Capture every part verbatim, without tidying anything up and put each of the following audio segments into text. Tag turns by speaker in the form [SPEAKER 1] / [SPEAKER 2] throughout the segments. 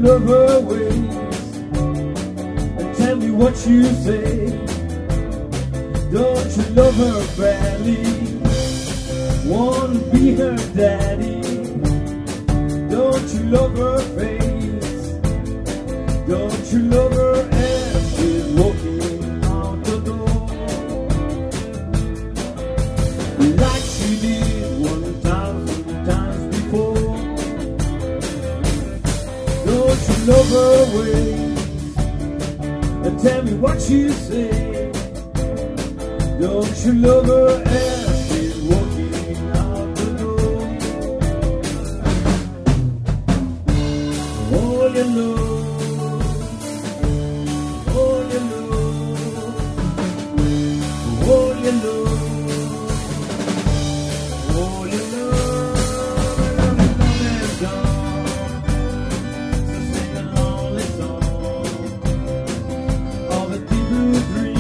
[SPEAKER 1] love her ways and tell me what you say. Don't you love her badly? Wanna be her daddy? Don't you love her face? Don't you love her as she's walking out the door? Like she did one thousand times before. Don't you love her ways and tell me what you say? Don't you love her as she's walking out the door? Oh, you love, oh, you love, oh, you love, oh, you love, and I'm is gone. So sing a lonely song of a deep blue dream.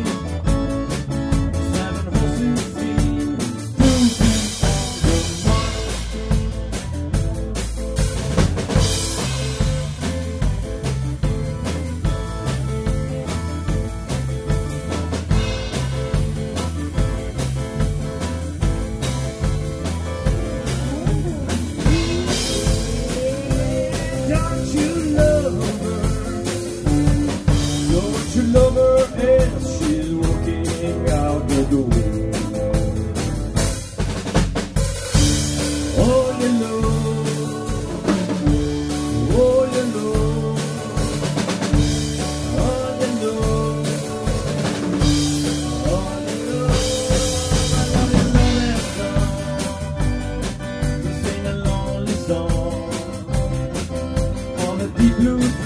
[SPEAKER 1] Love her as she's walking out the door. Oh, you love, oh, you love, oh, you love, oh, you love, I love you, love that song. To sing a lonely song on a deep blue dream.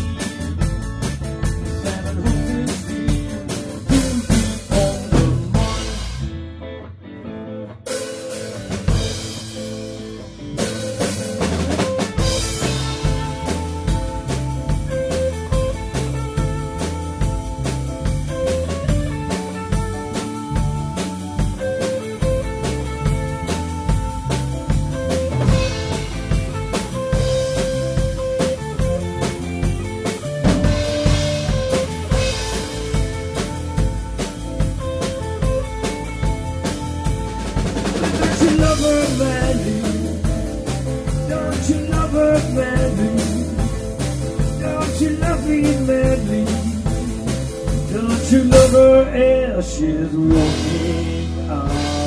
[SPEAKER 1] Love her madly? Don't you love her madly? Don't you love me madly? Don't you love her as she's walking out?